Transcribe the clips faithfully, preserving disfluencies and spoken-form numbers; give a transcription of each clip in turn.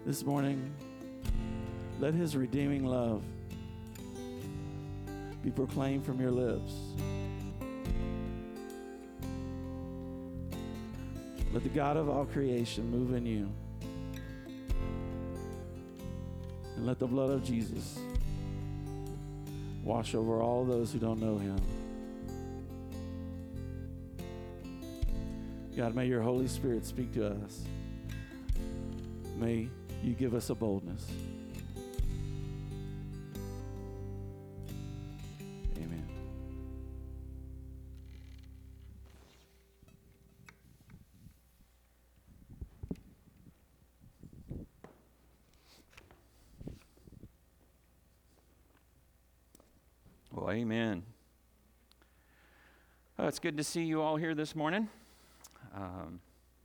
this morning, let his redeeming love be proclaimed from your lips. Let the God of all creation move in you. And let the blood of Jesus wash over all those who don't know him. God, may your Holy Spirit speak to us. May you give us a boldness. Amen. Well, amen. Oh, it's good to see you all here this morning. Um,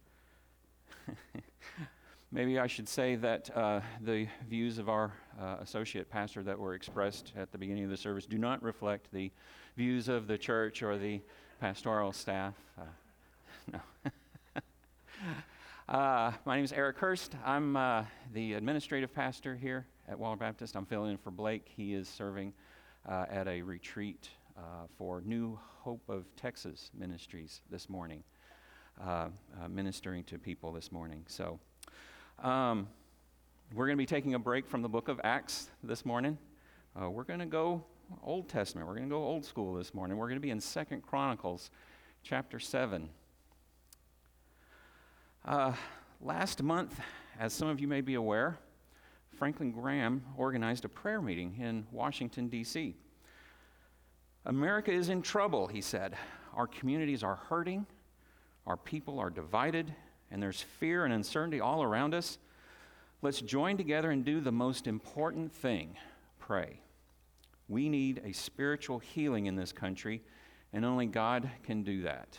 maybe I should say that uh, the views of our uh, associate pastor that were expressed at the beginning of the service do not reflect the views of the church or the pastoral staff. Uh, no. uh, my name is Eric Hurst. I'm uh, the administrative pastor here at Waller Baptist. I'm filling in for Blake. He is serving uh, at a retreat uh, for New Hope of Texas Ministries this morning. Uh, uh, ministering to people this morning. So um, we're going to be taking a break from the book of Acts this morning. Uh, we're going to go Old Testament. We're going to go old school this morning. We're going to be in Second Chronicles chapter seven. Uh, last month, as some of you may be aware, Franklin Graham organized a prayer meeting in Washington, D C America is in trouble, he said. Our communities are hurting. Our people are divided, and there's fear and uncertainty all around us. Let's join together and do the most important thing, pray. We need a spiritual healing in this country, and only God can do that.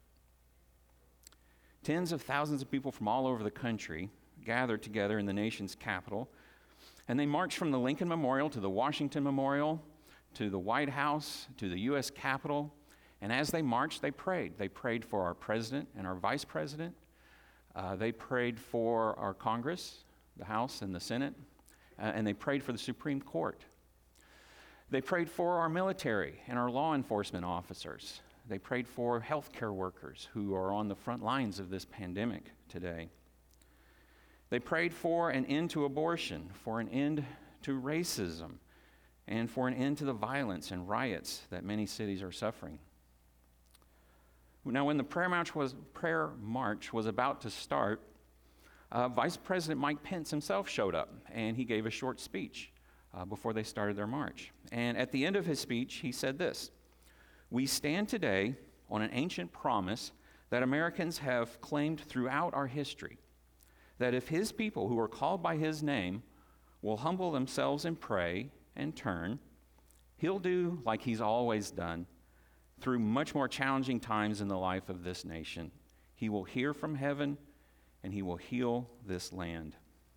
Tens of thousands of people from all over the country gathered together in the nation's capital, and they marched from the Lincoln Memorial to the Washington Memorial, to the White House, to the U S Capitol. And as they marched, they prayed. They prayed for our president and our vice president. Uh, they prayed for our Congress, the House and the Senate. Uh, and they prayed for the Supreme Court. They prayed for our military and our law enforcement officers. They prayed for healthcare workers who are on the front lines of this pandemic today. They prayed for an end to abortion, for an end to racism, and for an end to the violence and riots that many cities are suffering. Now, when the prayer march was, prayer march was about to start, uh, Vice President Mike Pence himself showed up, and he gave a short speech uh, before they started their march. And at the end of his speech, he said this: "We stand today on an ancient promise that Americans have claimed throughout our history, that if his people who are called by his name will humble themselves and pray and turn, he'll do like he's always done. Through much more challenging times in the life of this nation, he will hear from heaven and he will heal this land."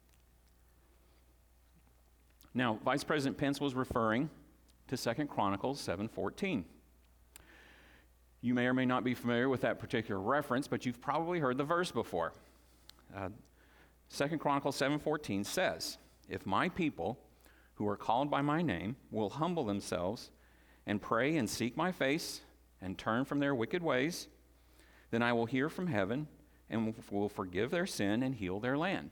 Now, Vice President Pence was referring to Second Chronicles seven fourteen. You may or may not be familiar with that particular reference, but you've probably heard the verse before. Uh, Second Chronicles seven fourteen says, "If my people who are called by my name will humble themselves and pray and seek my face and turn from their wicked ways, then I will hear from heaven and will forgive their sin and heal their land."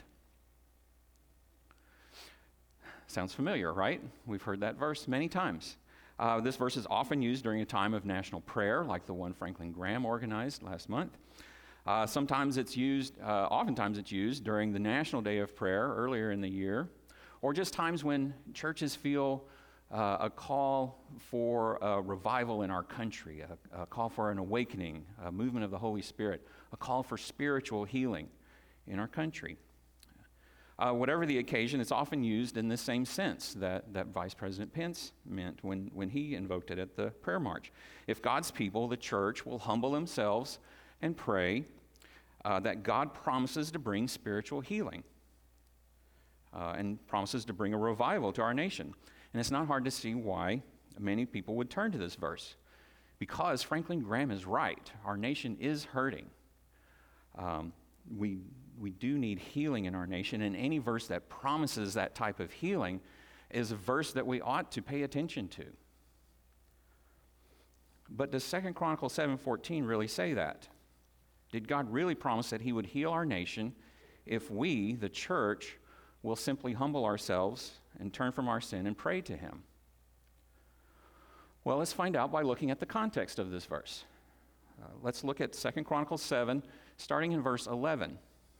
Sounds familiar, right? We've heard that verse many times. Uh, this verse is often used during a time of national prayer, like the one Franklin Graham organized last month. Uh, sometimes it's used, uh, oftentimes it's used during the National Day of Prayer earlier in the year, or just times when churches feel Uh, a call for a revival in our country, a, a call for an awakening, a movement of the Holy Spirit, a call for spiritual healing in our country. Uh, whatever the occasion, it's often used in the same sense that, that Vice President Pence meant when, when he invoked it at the prayer march. If God's people, the church, will humble themselves and pray, uh, that God promises to bring spiritual healing uh, and promises to bring a revival to our nation. And it's not hard to see why many people would turn to this verse. Because Franklin Graham is right. Our nation is hurting. Um, we we do need healing in our nation, and any verse that promises that type of healing is a verse that we ought to pay attention to. But does Second Chronicles seven fourteen really say that? Did God really promise that he would heal our nation if we, the church, will simply humble ourselves and turn from our sin and pray to him? Well, let's find out by looking at the context of this verse. Uh, let's look at Second Chronicles seven, starting in verse eleven.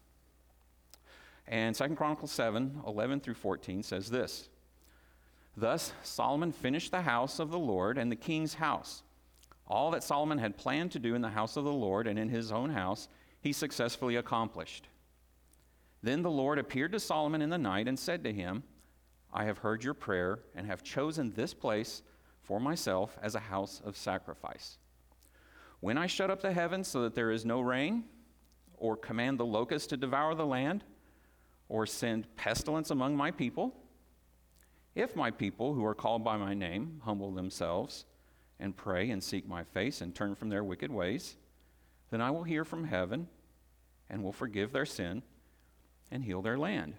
And Second Chronicles seven, eleven through fourteen says this: Thus Solomon finished the house of the Lord and the king's house. All that Solomon had planned to do in the house of the Lord and in his own house, he successfully accomplished. Then the Lord appeared to Solomon in the night and said to him, I have heard your prayer and have chosen this place for myself as a house of sacrifice. When I shut up the heavens so that there is no rain, or command the locusts to devour the land, or send pestilence among my people, if my people who are called by my name humble themselves and pray and seek my face and turn from their wicked ways, then I will hear from heaven and will forgive their sin and heal their land.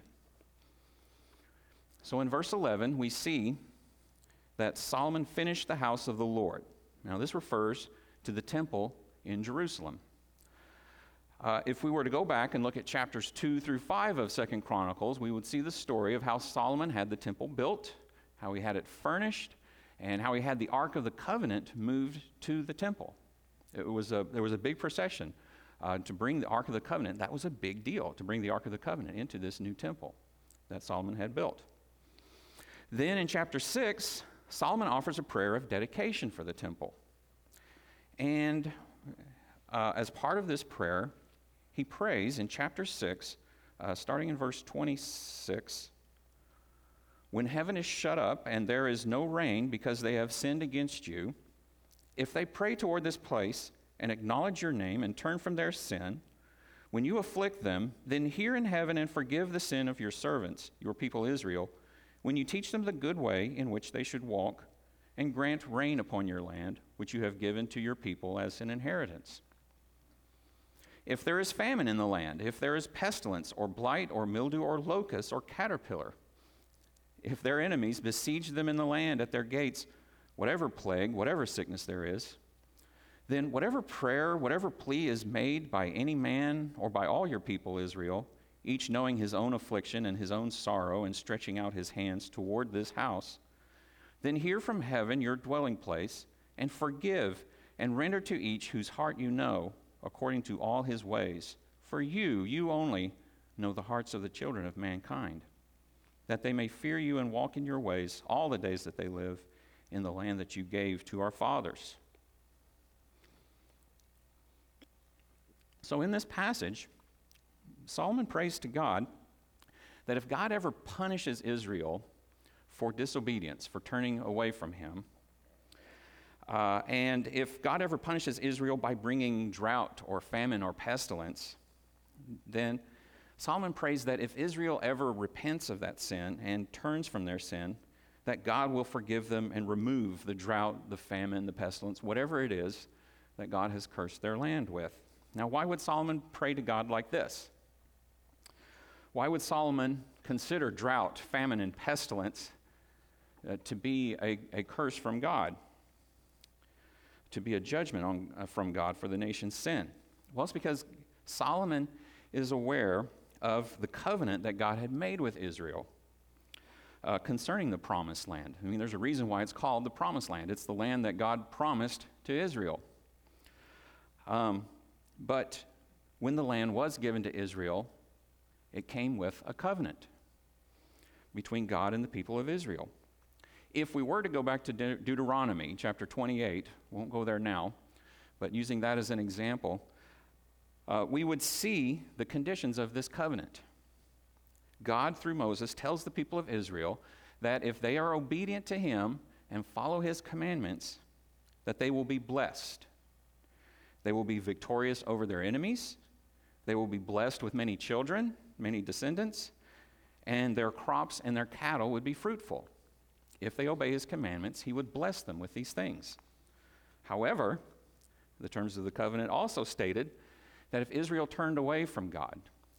So in verse eleven, we see that Solomon finished the house of the Lord. Now this refers to the temple in Jerusalem. Uh, if we were to go back and look at chapters two through five of Second Chronicles, we would see the story of how Solomon had the temple built, how he had it furnished, and how he had the Ark of the Covenant moved to the temple. It was a, there was a big procession uh, to bring the Ark of the Covenant. That was a big deal, to bring the Ark of the Covenant into this new temple that Solomon had built. Then in chapter six, Solomon offers a prayer of dedication for the temple. And uh, as part of this prayer, he prays in chapter six, uh, starting in verse twenty-six, when heaven is shut up and there is no rain because they have sinned against you, if they pray toward this place and acknowledge your name and turn from their sin, when you afflict them, then hear in heaven and forgive the sin of your servants, your people Israel, when you teach them the good way in which they should walk, and grant rain upon your land, which you have given to your people as an inheritance. If there is famine in the land, if there is pestilence or blight or mildew or locust or caterpillar, if their enemies besiege them in the land at their gates, whatever plague, whatever sickness there is, then whatever prayer, whatever plea is made by any man or by all your people, Israel, each knowing his own affliction and his own sorrow and stretching out his hands toward this house, then hear from heaven your dwelling place and forgive and render to each whose heart you know according to all his ways. For you, you only, know the hearts of the children of mankind, that they may fear you and walk in your ways all the days that they live in the land that you gave to our fathers. So in this passage, Solomon prays to God that if God ever punishes Israel for disobedience, for turning away from him, uh, and if God ever punishes Israel by bringing drought or famine or pestilence, then Solomon prays that if Israel ever repents of that sin and turns from their sin, that God will forgive them and remove the drought, the famine, the pestilence, whatever it is that God has cursed their land with. Now, why would Solomon pray to God like this? Why would Solomon consider drought, famine, and pestilence uh, to be a, a curse from God, to be a judgment on, uh, from God for the nation's sin? Well, it's because Solomon is aware of the covenant that God had made with Israel uh, concerning the promised land. I mean, there's a reason why it's called the promised land. It's the land that God promised to Israel. Um, but when the land was given to Israel, it came with a covenant between God and the people of Israel. If we were to go back to De- Deuteronomy chapter twenty-eight, won't go there now, but using that as an example, uh, we would see the conditions of this covenant. God, through Moses, tells the people of Israel that if they are obedient to him and follow his commandments, that they will be blessed. They will be victorious over their enemies. They will be blessed with many children, many descendants, and their crops and their cattle would be fruitful. If they obey his commandments, he would bless them with these things. However, the terms of the covenant also stated that if Israel turned away from God,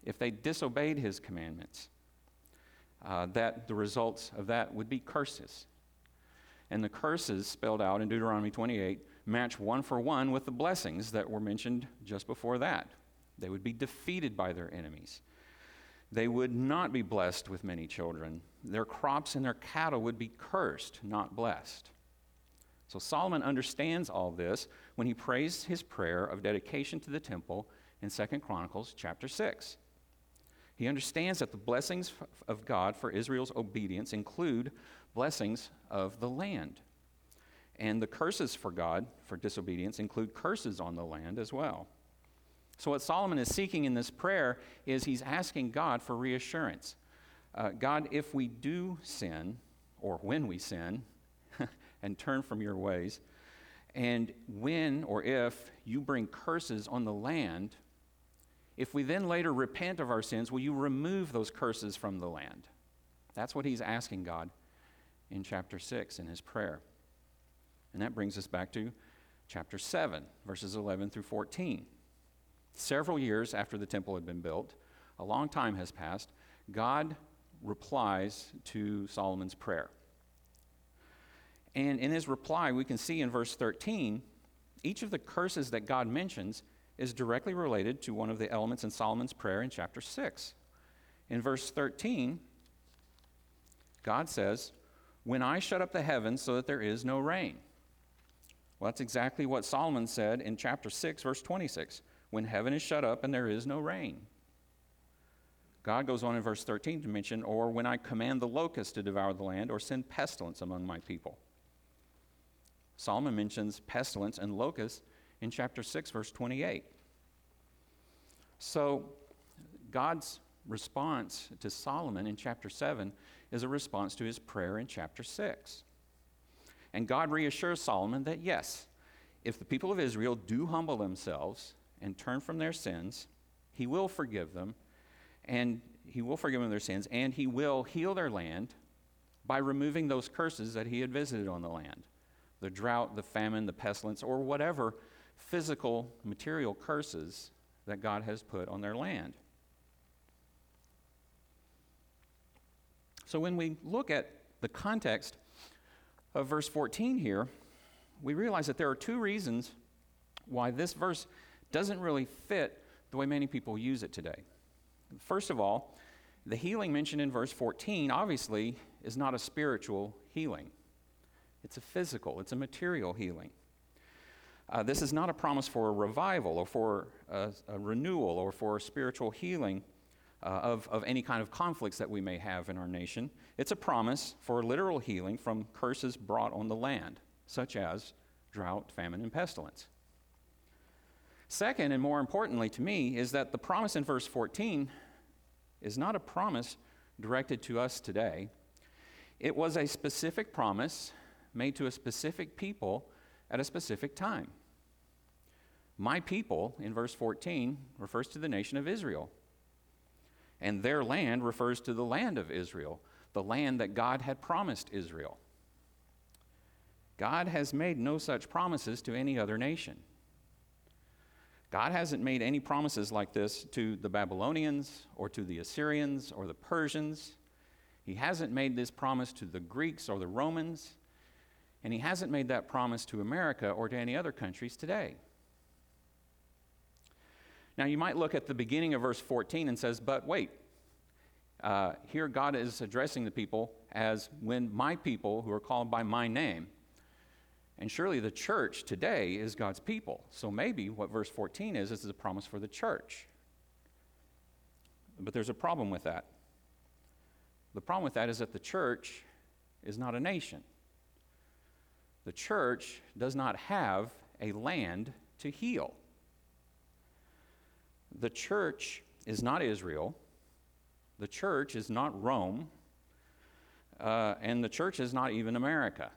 if they disobeyed his commandments, uh, that the results of that would be curses. And the curses spelled out in Deuteronomy twenty-eight match one for one with the blessings that were mentioned just before that. They would be defeated by their enemies. They would not be blessed with many children. Their crops and their cattle would be cursed, not blessed. So Solomon understands all this when he prays his prayer of dedication to the temple in Second Chronicles chapter six. He understands that the blessings of God for Israel's obedience include blessings of the land. And the curses for God for disobedience include curses on the land as well. So what Solomon is seeking in this prayer is he's asking God for reassurance. Uh, God, if we do sin, or when we sin, and turn from your ways, and when or if you bring curses on the land, if we then later repent of our sins, will you remove those curses from the land? That's what he's asking God in chapter six in his prayer. And that brings us back to chapter seven, verses eleven through fourteen. Several years after the temple had been built, a long time has passed, God replies to Solomon's prayer. And in his reply, we can see in verse thirteen, each of the curses that God mentions is directly related to one of the elements in Solomon's prayer in chapter six. In verse thirteen, God says, "When I shut up the heavens so that there is no rain." Well, that's exactly what Solomon said in chapter six, verse twenty-six. When heaven is shut up and there is no rain. God goes on in verse thirteen to mention, or when I command the locust to devour the land or send pestilence among my people. Solomon mentions pestilence and locusts in chapter six, verse twenty-eight. So God's response to Solomon in chapter seven is a response to his prayer in chapter six. And God reassures Solomon that yes, if the people of Israel do humble themselves and turn from their sins, he will forgive them, and he will forgive them their sins, and he will heal their land by removing those curses that he had visited on the land. The drought, the famine, the pestilence, or whatever physical, material curses that God has put on their land. So when we look at the context of verse fourteen here, we realize that there are two reasons why this verse doesn't really fit the way many people use it today. First of all, the healing mentioned in verse fourteen obviously is not a spiritual healing. It's a physical, it's a material healing. Uh, this is not a promise for a revival or for a, a renewal or for a spiritual healing uh, of, of any kind of conflicts that we may have in our nation. It's a promise for literal healing from curses brought on the land, such as drought, famine, and pestilence. Second, and more importantly to me, is that the promise in verse fourteen is not a promise directed to us today. It was a specific promise made to a specific people at a specific time. My people, in verse fourteen, refers to the nation of Israel. And their land refers to the land of Israel, the land that God had promised Israel. God has made no such promises to any other nation. God hasn't made any promises like this to the Babylonians or to the Assyrians or the Persians. He hasn't made this promise to the Greeks or the Romans. And he hasn't made that promise to America or to any other countries today. Now you might look at the beginning of verse fourteen and says, but wait, uh, here God is addressing the people as when my people who are called by my name. And surely the church today is God's people. So maybe what verse fourteen is, is a promise for the church. But there's a problem with that. The problem with that is that the church is not a nation. The church does not have a land to heal. The church is not Israel. The church is not Rome. Uh, and the church is not even America.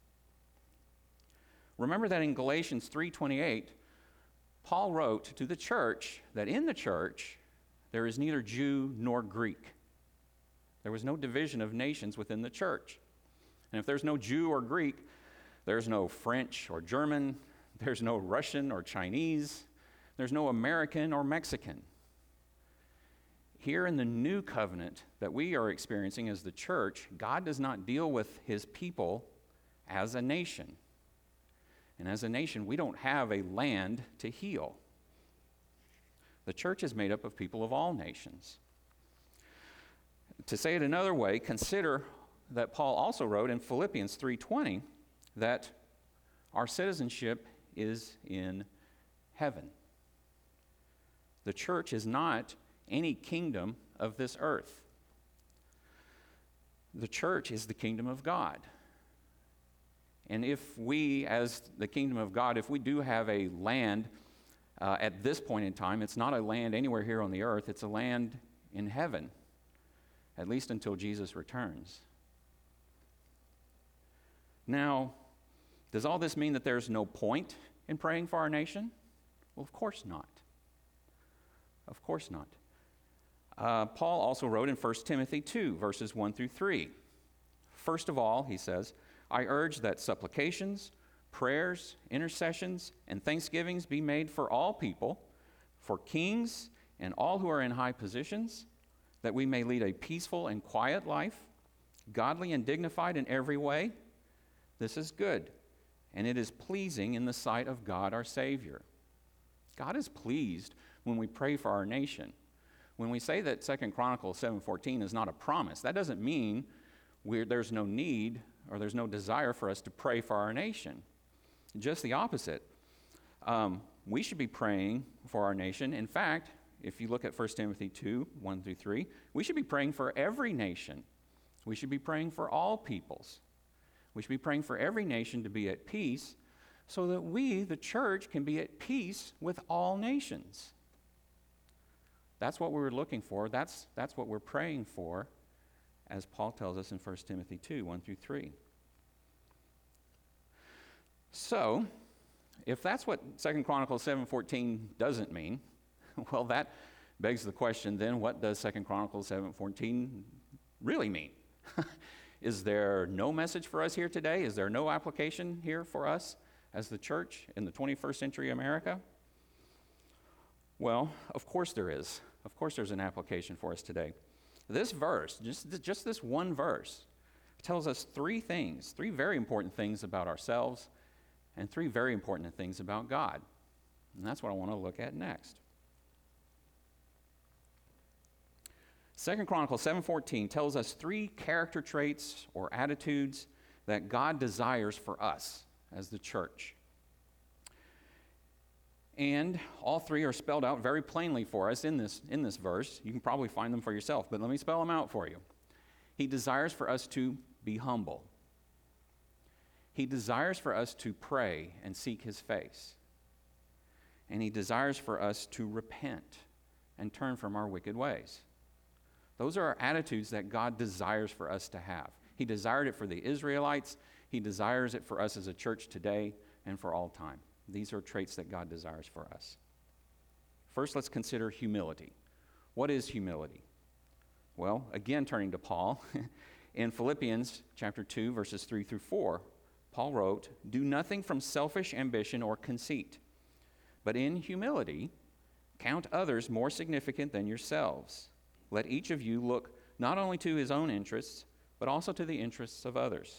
Remember that in Galatians three twenty-eight, Paul wrote to the church that in the church there is neither Jew nor Greek. There was no division of nations within the church. And if there's no Jew or Greek, there's no French or German, there's no Russian or Chinese, there's no American or Mexican. Here in the new covenant that we are experiencing as the church, God does not deal with his people as a nation. And as a nation, we don't have a land to heal. The church is made up of people of all nations. To say it another way, consider that Paul also wrote in Philippians three twenty that our citizenship is in heaven. The church is not any kingdom of this earth. The church is the kingdom of God. And if we, as the kingdom of God, if we do have a land uh, at this point in time, it's not a land anywhere here on the earth, it's a land in heaven, at least until Jesus returns. Now, does all this mean that there's no point in praying for our nation? Well, of course not. Of course not. Uh, Paul also wrote in First Timothy two, verses one through three. First of all, he says, I urge that supplications, prayers, intercessions, and thanksgivings be made for all people, for kings and all who are in high positions, that we may lead a peaceful and quiet life, godly and dignified in every way. This is good, and it is pleasing in the sight of God our Savior. God is pleased when we pray for our nation. When we say that Second Chronicles seven fourteen is not a promise, that doesn't mean we're, there's no need or there's no desire for us to pray for our nation. Just the opposite. Um, we should be praying for our nation. In fact, if you look at First Timothy two, one through three, we should be praying for every nation. We should be praying for all peoples. We should be praying for every nation to be at peace so that we, the church, can be at peace with all nations. That's what we were looking for. That's, that's what we're praying for, as Paul tells us in First Timothy two, one through three. So, if that's what Second Chronicles seven fourteen doesn't mean, well, that begs the question then, what does Second Chronicles seven fourteen really mean? Is there no message for us here today? Is there no application here for us as the church in the twenty-first century America? Well, of course there is. Of course there's an application for us today. This verse, just, just this one verse, tells us three things, three very important things about ourselves and three very important things about God. And that's what I want to look at next. Second Chronicles seven fourteen tells us three character traits or attitudes that God desires for us as the church. And all three are spelled out very plainly for us in this, in this verse. You can probably find them for yourself, but let me spell them out for you. He desires for us to be humble. He desires for us to pray and seek his face. And he desires for us to repent and turn from our wicked ways. Those are our attitudes that God desires for us to have. He desired it for the Israelites. He desires it for us as a church today and for all time. These are traits that God desires for us. First, let's consider humility. What is humility? Well, again, turning to Paul, in Philippians chapter two, verses three through four, Paul wrote, "Do nothing from selfish ambition or conceit, but in humility count others more significant than yourselves. Let each of you look not only to his own interests, but also to the interests of others."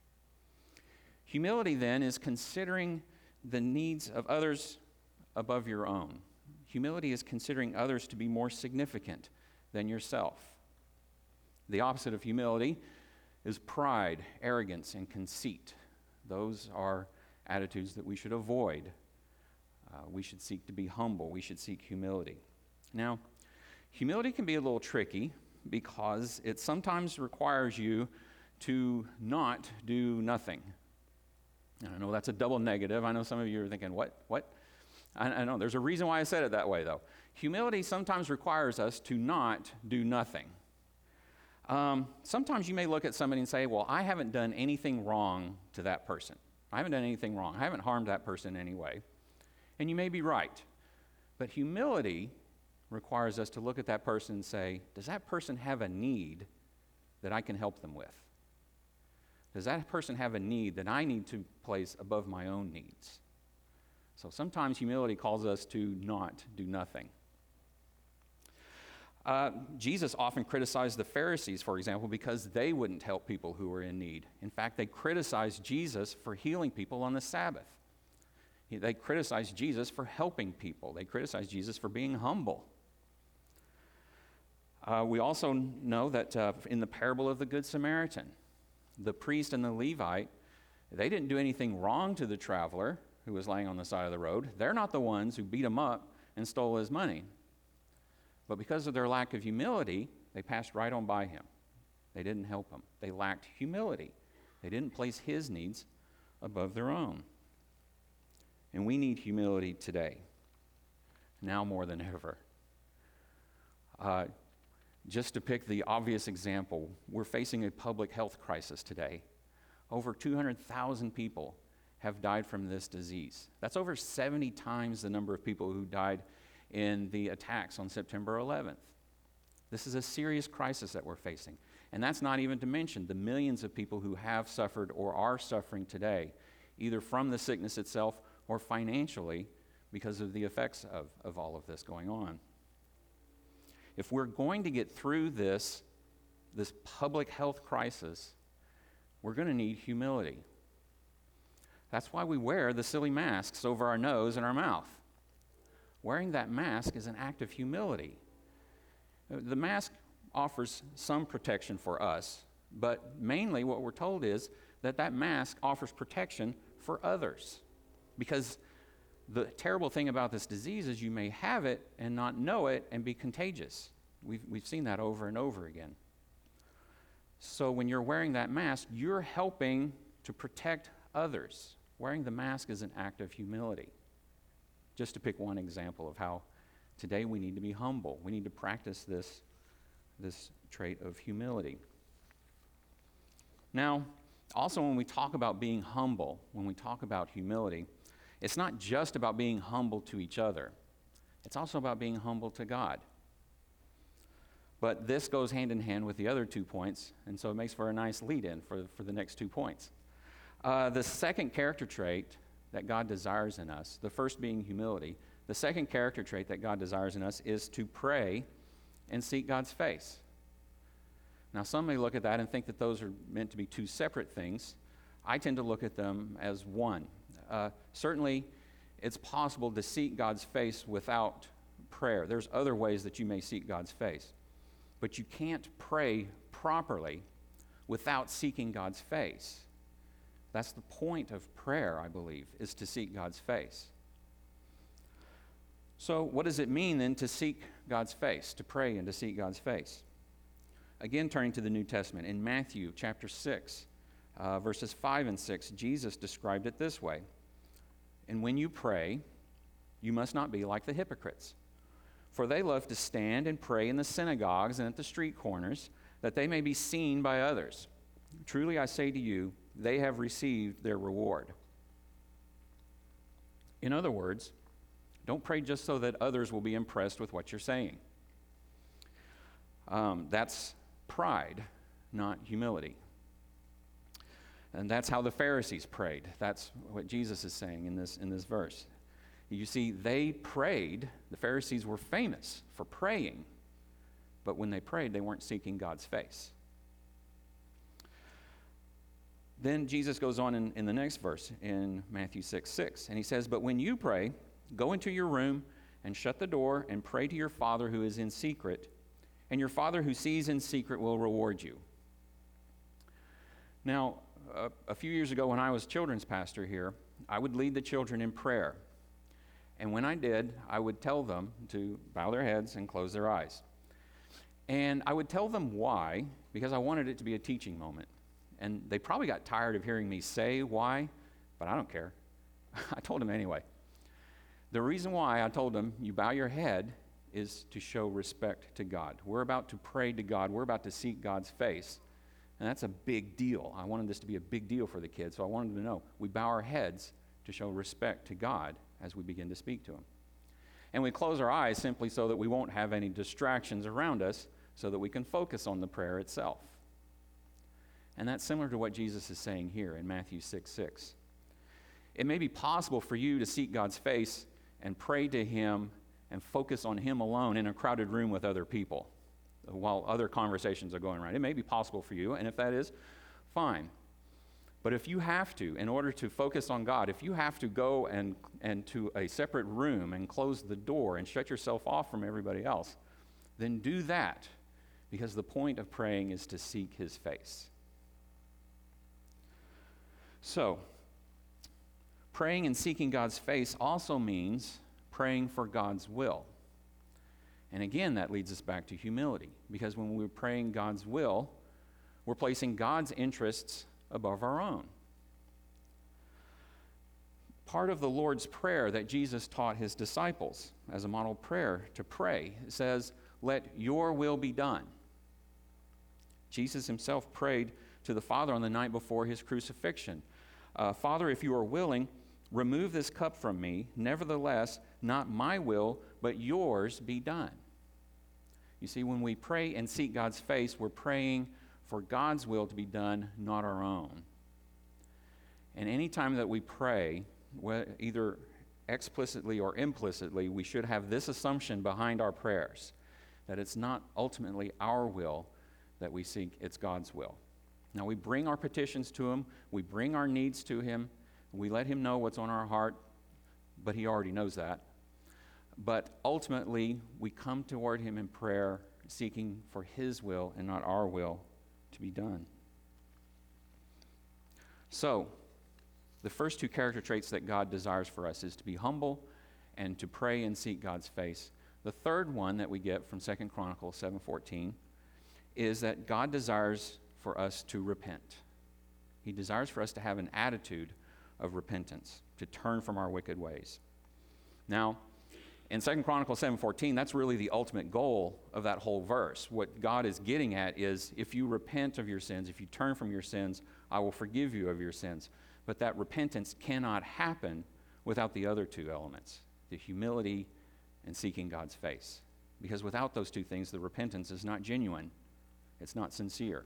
Humility, then, is considering the needs of others above your own. Humility is considering others to be more significant than yourself. The opposite of humility is pride, arrogance, and conceit. Those are attitudes that we should avoid. Uh, we should seek to be humble. We should seek humility. Now, humility can be a little tricky because it sometimes requires you to not do nothing. I know that's a double negative. I know some of you are thinking, what? What? I, I know there's a reason why I said it that way, though. Humility sometimes requires us to not do nothing. Um, sometimes you may look at somebody and say, well, I haven't done anything wrong to that person. I haven't done anything wrong. I haven't harmed that person in any way. And you may be right. But humility requires us to look at that person and say, does that person have a need that I can help them with? Does that person have a need that I need to place above my own needs? So sometimes humility calls us to not do nothing. Uh, Jesus often criticized the Pharisees, for example, because they wouldn't help people who were in need. In fact, they criticized Jesus for healing people on the Sabbath. He, they criticized Jesus for helping people. They criticized Jesus for being humble. Uh, we also know that uh, in the parable of the Good Samaritan, the priest and the Levite, they didn't do anything wrong to the traveler who was laying on the side of the road. They're not the ones who beat him up and stole his money. But because of their lack of humility, they passed right on by him. They didn't help him. They lacked humility. They didn't place his needs above their own. And we need humility today, now more than ever. Uh, just to pick the obvious example, we're facing a public health crisis today. Over two hundred thousand people have died from this disease. That's over seventy times the number of people who died in the attacks on September eleventh. This is a serious crisis that we're facing. And that's not even to mention the millions of people who have suffered or are suffering today, either from the sickness itself or financially because of the effects of, of all of this going on. If we're going to get through this, this public health crisis, we're going to need humility. That's why we wear the silly masks over our nose and our mouth. Wearing that mask is an act of humility. The mask offers some protection for us, but mainly what we're told is that that mask offers protection for others. Because the terrible thing about this disease is you may have it and not know it and be contagious. We've, we've seen that over and over again. So when you're wearing that mask, you're helping to protect others. Wearing the mask is an act of humility. Just to pick one example of how today we need to be humble. We need to practice this, this trait of humility. Now, also when we talk about being humble, when we talk about humility, it's not just about being humble to each other. It's also about being humble to God. But this goes hand in hand with the other two points, and so it makes for a nice lead-in for, for the next two points. Uh, the second character trait that God desires in us, the first being humility, the second character trait that God desires in us is to pray and seek God's face. Now, some may look at that and think that those are meant to be two separate things. I tend to look at them as one. Uh, certainly, it's possible to seek God's face without prayer. There's other ways that you may seek God's face. But you can't pray properly without seeking God's face. That's the point of prayer, I believe, is to seek God's face. So what does it mean then to seek God's face, to pray and to seek God's face? Again, turning to the New Testament, in Matthew chapter six, uh, verses five and six, Jesus described it this way. And when you pray, you must not be like the hypocrites, for they love to stand and pray in the synagogues and at the street corners, that they may be seen by others. Truly I say to you, they have received their reward. In other words, don't pray just so that others will be impressed with what you're saying. Um, that's pride, not humility. And that's how the Pharisees prayed. That's what Jesus is saying in this, in this verse. You see, they prayed. The Pharisees were famous for praying, but when they prayed, they weren't seeking God's face. Then Jesus goes on in, in the next verse, in Matthew six six, and he says, but when you pray, go into your room and shut the door and pray to your Father who is in secret, and your Father who sees in secret will reward you. Now, uh, a few years ago when I was children's pastor here, I would lead the children in prayer. And when I did, I would tell them to bow their heads and close their eyes. And I would tell them why, because I wanted it to be a teaching moment. And they probably got tired of hearing me say why, but I don't care. I told them anyway. The reason why I told them you bow your head is to show respect to God. We're about to pray to God. We're about to seek God's face. And that's a big deal. I wanted this to be a big deal for the kids, so I wanted them to know we bow our heads to show respect to God as we begin to speak to Him. And we close our eyes simply so that we won't have any distractions around us, so that we can focus on the prayer itself. And that's similar to what Jesus is saying here in Matthew six six. It may be possible for you to seek God's face and pray to Him and focus on him alone in a crowded room with other people while other conversations are going around. It may be possible for you, and if that is, fine. But if you have to, in order to focus on God, if you have to go and, and to a separate room and close the door and shut yourself off from everybody else, then do that, because the point of praying is to seek his face. So, praying and seeking God's face also means praying for God's will. And again, that leads us back to humility, because when we're praying God's will, we're placing God's interests above our own. Part of the Lord's Prayer that Jesus taught his disciples as a model prayer to pray says, "Let your will be done." Jesus himself prayed to the Father on the night before his crucifixion. Uh, Father, if you are willing, remove this cup from me. Nevertheless, not my will, but yours be done. You see, when we pray and seek God's face, we're praying for God's will to be done, not our own. And any time that we pray, either explicitly or implicitly, we should have this assumption behind our prayers, that it's not ultimately our will that we seek, it's God's will. Now, we bring our petitions to him, we bring our needs to him, we let him know what's on our heart, but he already knows that. But ultimately, we come toward him in prayer, seeking for his will and not our will to be done. So, the first two character traits that God desires for us is to be humble and to pray and seek God's face. The third one that we get from Second Chronicles seven fourteen is that God desires for us to repent. He desires for us to have an attitude of repentance, to turn from our wicked ways. Now, in Second Chronicles seven fourteen, that's really the ultimate goal of that whole verse. What God is getting at is, if you repent of your sins, if you turn from your sins, I will forgive you of your sins. But that repentance cannot happen without the other two elements, the humility and seeking God's face. Because without those two things, the repentance is not genuine. It's not sincere.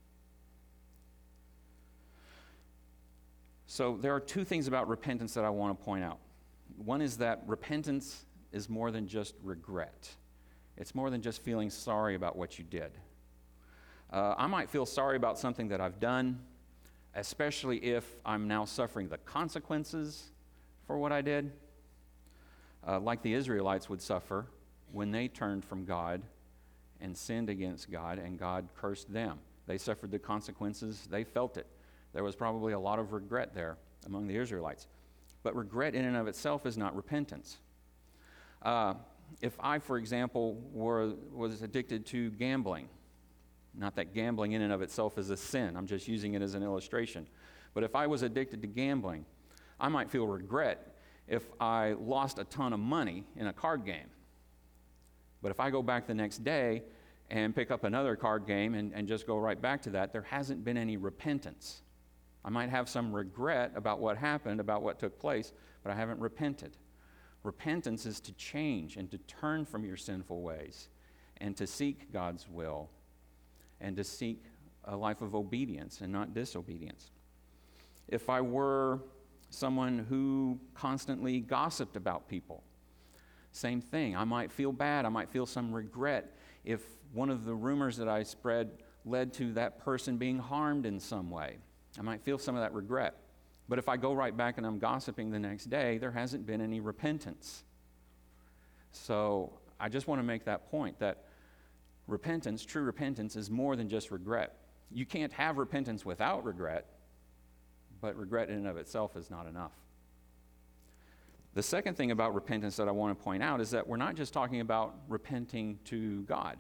So there are two things about repentance that I want to point out. One is that repentance is more than just regret. It's more than just feeling sorry about what you did. Uh, I might feel sorry about something that I've done, especially if I'm now suffering the consequences for what I did, uh, like the Israelites would suffer when they turned from God and sinned against God, and God cursed them. They suffered the consequences. They felt it. There was probably a lot of regret there among the Israelites. But regret in and of itself is not repentance. Uh, if I, for example, were, was addicted to gambling, not that gambling in and of itself is a sin, I'm just using it as an illustration, but if I was addicted to gambling, I might feel regret if I lost a ton of money in a card game. But if I go back the next day and pick up another card game and, and just go right back to that, there hasn't been any repentance. I might have some regret about what happened, about what took place, but I haven't repented. Repentance is to change and to turn from your sinful ways and to seek God's will and to seek a life of obedience and not disobedience. If I were someone who constantly gossiped about people, same thing. I might feel bad. I might feel some regret if one of the rumors that I spread led to that person being harmed in some way. I might feel some of that regret. But if I go right back and I'm gossiping the next day, there hasn't been any repentance. So I just want to make that point, that repentance, true repentance, is more than just regret. You can't have repentance without regret, but regret in and of itself is not enough. The second thing about repentance that I want to point out is that we're not just talking about repenting to God.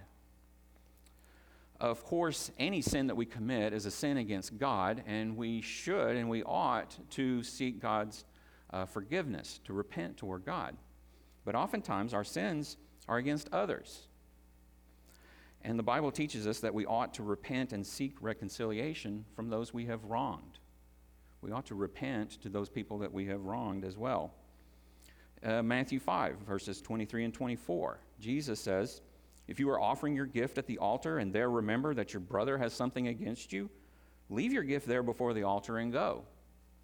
Of course, any sin that we commit is a sin against God, and we should and we ought to seek God's uh, forgiveness, to repent toward God. But oftentimes, our sins are against others. And the Bible teaches us that we ought to repent and seek reconciliation from those we have wronged. We ought to repent to those people that we have wronged as well. Uh, Matthew five, verses twenty-three and twenty-four, Jesus says, "If you are offering your gift at the altar and there remember that your brother has something against you, leave your gift there before the altar and go.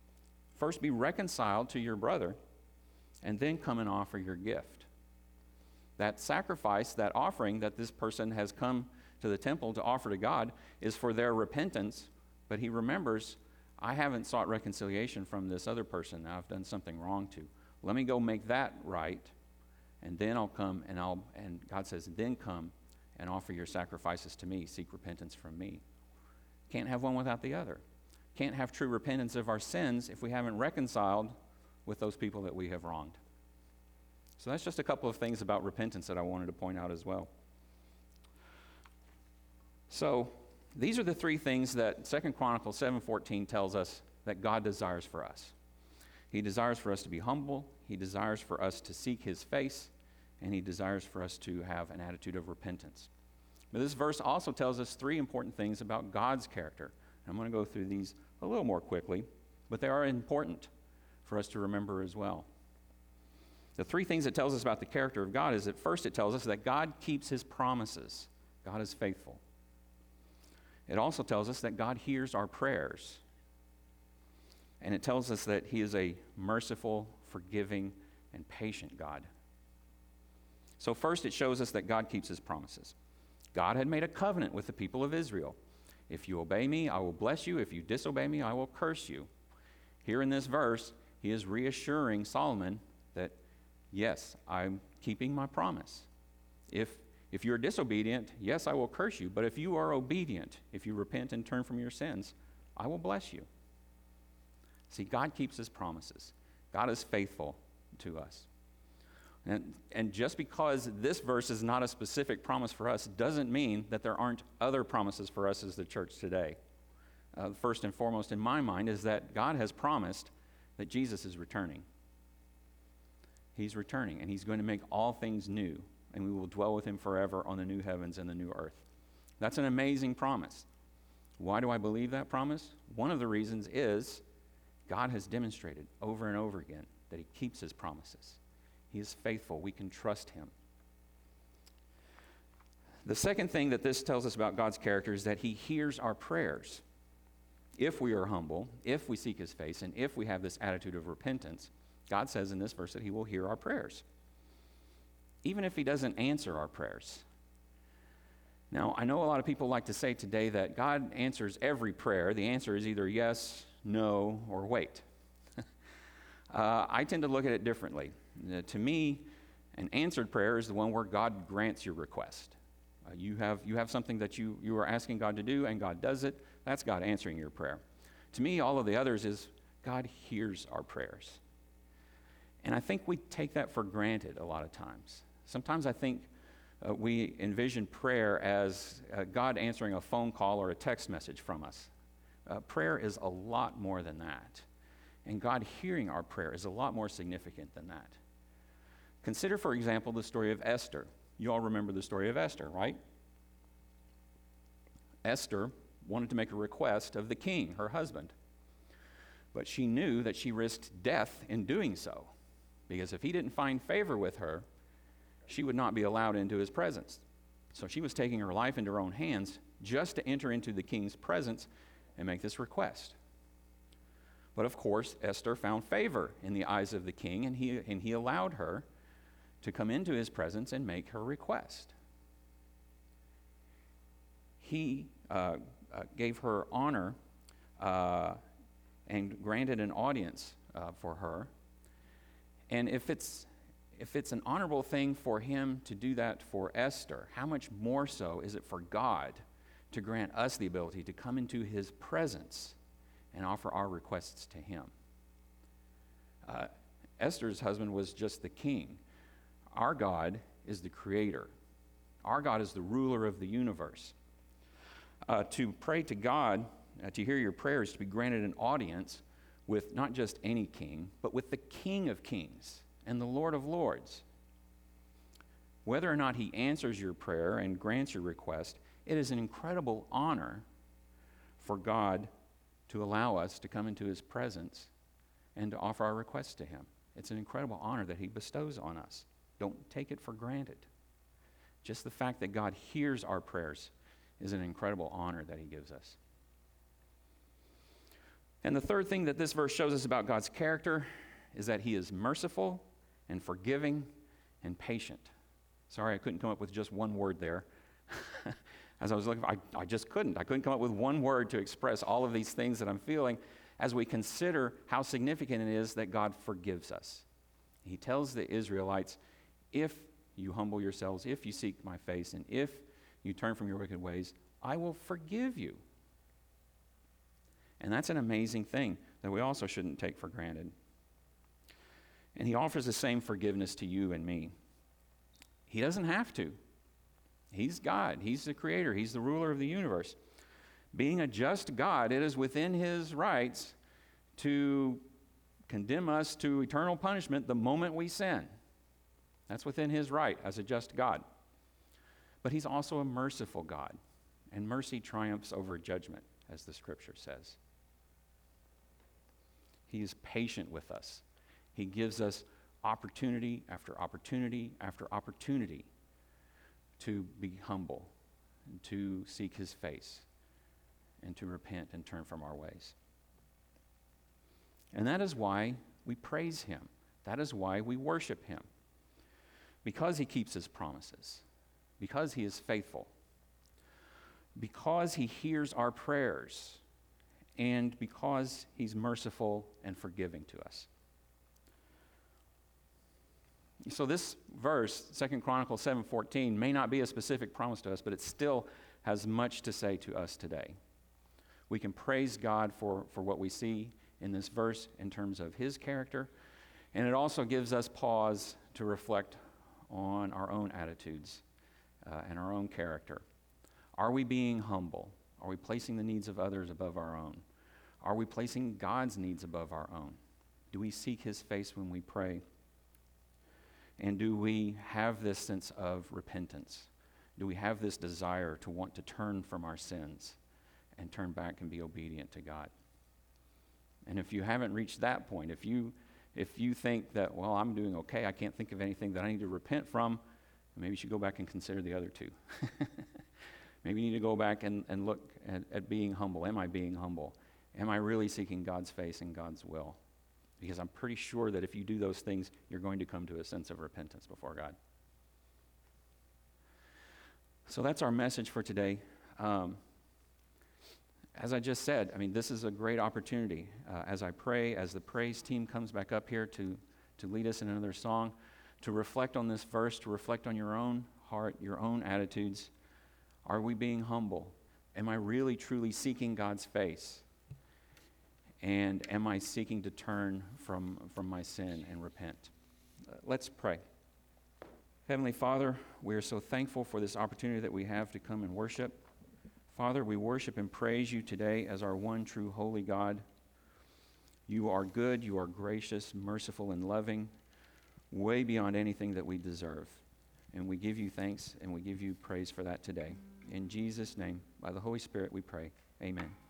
First be reconciled to your brother, and then come and offer your gift." That sacrifice, that offering that this person has come to the temple to offer to God is for their repentance, but he remembers, I haven't sought reconciliation from this other person that I've done something wrong to. Let me go make that right, and then I'll come and I'll, and God says, then come and offer your sacrifices to me, seek repentance from me. Can't have one without the other. Can't have true repentance of our sins if we haven't reconciled with those people that we have wronged. So that's just a couple of things about repentance that I wanted to point out as well. So these are the three things that Second Chronicles seven fourteen tells us that God desires for us. He desires for us to be humble, he desires for us to seek his face, and he desires for us to have an attitude of repentance. But this verse also tells us three important things about God's character. I'm going to go through these a little more quickly, but they are important for us to remember as well. The three things it tells us about the character of God is that first it tells us that God keeps his promises. God is faithful. It also tells us that God hears our prayers. And it tells us that he is a merciful, forgiving, and patient God. So first it shows us that God keeps his promises. God had made a covenant with the people of Israel. If you obey me, I will bless you. If you disobey me, I will curse you. Here in this verse, he is reassuring Solomon that, yes, I'm keeping my promise. If, if you're disobedient, yes, I will curse you. But if you are obedient, if you repent and turn from your sins, I will bless you. See, God keeps his promises. God is faithful to us. And, and just because this verse is not a specific promise for us doesn't mean that there aren't other promises for us as the church today. Uh, first and foremost in my mind is that God has promised that Jesus is returning. He's returning, and he's going to make all things new, and we will dwell with him forever on the new heavens and the new earth. That's an amazing promise. Why do I believe that promise? One of the reasons is God has demonstrated over and over again that he keeps his promises. He is faithful. We can trust him. The second thing that this tells us about God's character is that he hears our prayers. If we are humble, if we seek his face, and if we have this attitude of repentance, God says in this verse that he will hear our prayers, even if he doesn't answer our prayers. Now, I know a lot of people like to say today that God answers every prayer. The answer is either yes, no, or wait. uh, I tend to look at it differently. Uh, to me, an answered prayer is the one where God grants your request. Uh, you have you have something that you, you are asking God to do, and God does it. That's God answering your prayer. To me, all of the others is God hears our prayers. And I think we take that for granted a lot of times. Sometimes I think uh, we envision prayer as uh, God answering a phone call or a text message from us. Uh, prayer is a lot more than that. And God hearing our prayer is a lot more significant than that. Consider, for example, the story of Esther. You all remember the story of Esther, right? Esther wanted to make a request of the king, her husband. But she knew that she risked death in doing so, because if he didn't find favor with her, she would not be allowed into his presence. So she was taking her life into her own hands just to enter into the king's presence and make this request. But of course, Esther found favor in the eyes of the king, and he, and he allowed her to come into his presence and make her request. He uh, uh, gave her honor uh, and granted an audience uh, for her. And if it's if it's an honorable thing for him to do that for Esther, how much more so is it for God to grant us the ability to come into his presence and offer our requests to him? Uh, Esther's husband was just the king. Our God is the creator. Our God is the ruler of the universe. Uh, to pray to God, uh, to hear your prayers, to be granted an audience with not just any king, but with the King of Kings and the Lord of Lords. Whether or not he answers your prayer and grants your request, it is an incredible honor for God to allow us to come into his presence and to offer our requests to him. It's an incredible honor that he bestows on us. Don't take it for granted. Just the fact that God hears our prayers is an incredible honor that he gives us. And the third thing that this verse shows us about God's character is that he is merciful and forgiving and patient. Sorry, I couldn't come up with just one word there. As I was looking, I, I just couldn't. I couldn't come up with one word to express all of these things that I'm feeling as we consider how significant it is that God forgives us. He tells the Israelites, if you humble yourselves, if you seek my face, and if you turn from your wicked ways, I will forgive you. And that's an amazing thing that we also shouldn't take for granted. And he offers the same forgiveness to you and me. He doesn't have to. He's God. He's the creator. He's the ruler of the universe. Being a just God, it is within his rights to condemn us to eternal punishment the moment we sin. That's within his right as a just God. But he's also a merciful God, and mercy triumphs over judgment, as the scripture says. He is patient with us. He gives us opportunity after opportunity after opportunity to be humble, and to seek his face, and to repent and turn from our ways. And that is why we praise him. That is why we worship him. Because he keeps his promises. Because he is faithful. Because he hears our prayers. And because he's merciful and forgiving to us. So this verse, Second Chronicles seven fourteen, may not be a specific promise to us, but it still has much to say to us today. We can praise God for, for what we see in this verse in terms of his character, and it also gives us pause to reflect on our own attitudes uh, and our own character. Are we being humble? Are we placing the needs of others above our own? Are we placing God's needs above our own? Do we seek his face when we pray? And do we have this sense of repentance? Do we have this desire to want to turn from our sins and turn back and be obedient to God? And if you haven't reached that point, if you if you think that, well, I'm doing okay, I can't think of anything that I need to repent from, maybe you should go back and consider the other two. Maybe you need to go back and, and look at, at being humble. Am I being humble? Am I really seeking God's face and God's will? Because I'm pretty sure that if you do those things, you're going to come to a sense of repentance before God. So that's our message for today. Um, as I just said, I mean, this is a great opportunity. Uh, as I pray, as the praise team comes back up here to, to lead us in another song, to reflect on this verse, to reflect on your own heart, your own attitudes. Are we being humble? Am I really, truly seeking God's face? And am I seeking to turn from, from my sin and repent? Uh, let's pray. Heavenly Father, we are so thankful for this opportunity that we have to come and worship. Father, we worship and praise you today as our one true holy God. You are good, you are gracious, merciful, and loving, way beyond anything that we deserve. And we give you thanks and we give you praise for that today. In Jesus' name, by the Holy Spirit we pray. Amen.